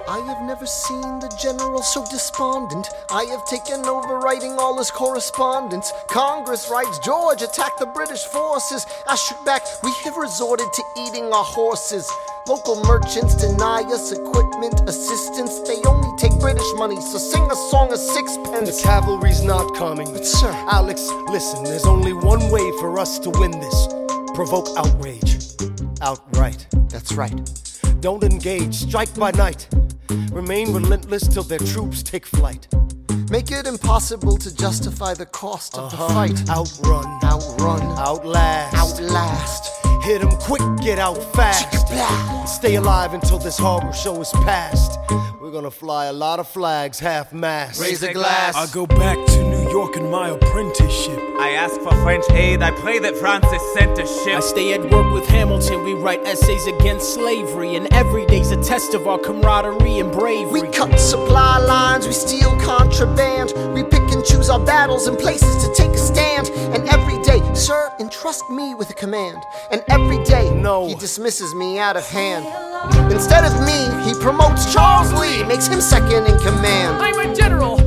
I have never seen the general so despondent. I have taken over writing all his correspondence. Congress writes, George attacked the British forces. I shoot back, we have resorted to eating our horses. Local merchants deny us equipment assistance. They only take British money, so sing a song of sixpence. The cavalry's not coming. But sir, Alex, listen, there's only one way for us to win this. Provoke outrage. Outright. that's right. Don't engage, strike by night. Remain relentless till their troops take flight. Make it impossible to justify the cost of the fight. Outrun, outlast, hit 'em quick, get out fast. Stay alive until this horror show is past. We're gonna fly a lot of flags, half-mast. Raise a glass. I go back to New York in my apprenticeship. I ask for French aid, I pray that Francis sent a ship. I stay at work with Hamilton, we write essays against slavery, and every day's a test of our camaraderie and bravery. We cut supply lines, we steal contraband. We pick and choose our battles and places to take a stand. And every day, sir, entrust me with a command. And every day, no, he dismisses me out of hand. Instead of me, he promotes Charles Lee, makes him second in command. I'm a general.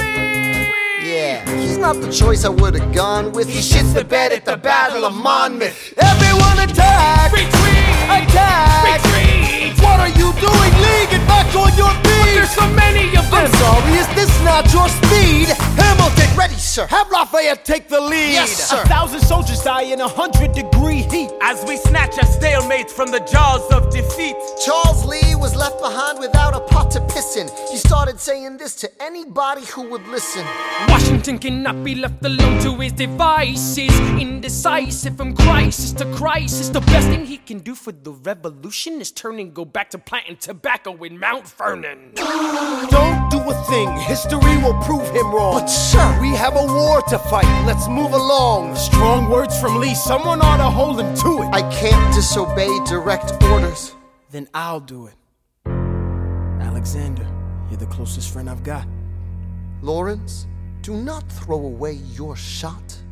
Yeah, he's not the choice I would've gone with. He shits the bed at the Battle of Monmouth. Everyone attack! Retreat! Attack! Retreat! What are you doing, Lee? Get back on your feet! There's so many of them! I'm sorry, is this not your speed? Hamilton, Ready, sir. have Lafayette take the lead! Yes, sir. 1,000 soldiers die in 100-degree heat. As we snatch a stalemate from the jaws of defeat. Charles Lee was left behind without a pot to piss in. He started saying this to anybody who would listen. Washington cannot be left alone to his devices. Indecisive from crisis to crisis. The best thing he can do for the revolution is turn and go back to planting tobacco in Mount Vernon. Don't do a thing, history will prove him wrong. But sir, We have a war to fight, let's move along. Strong words from Lee, someone ought to hold him to it. I can't disobey direct orders. Then I'll do it. Alexander, you're the closest friend I've got. Lawrence, do not throw away your shot.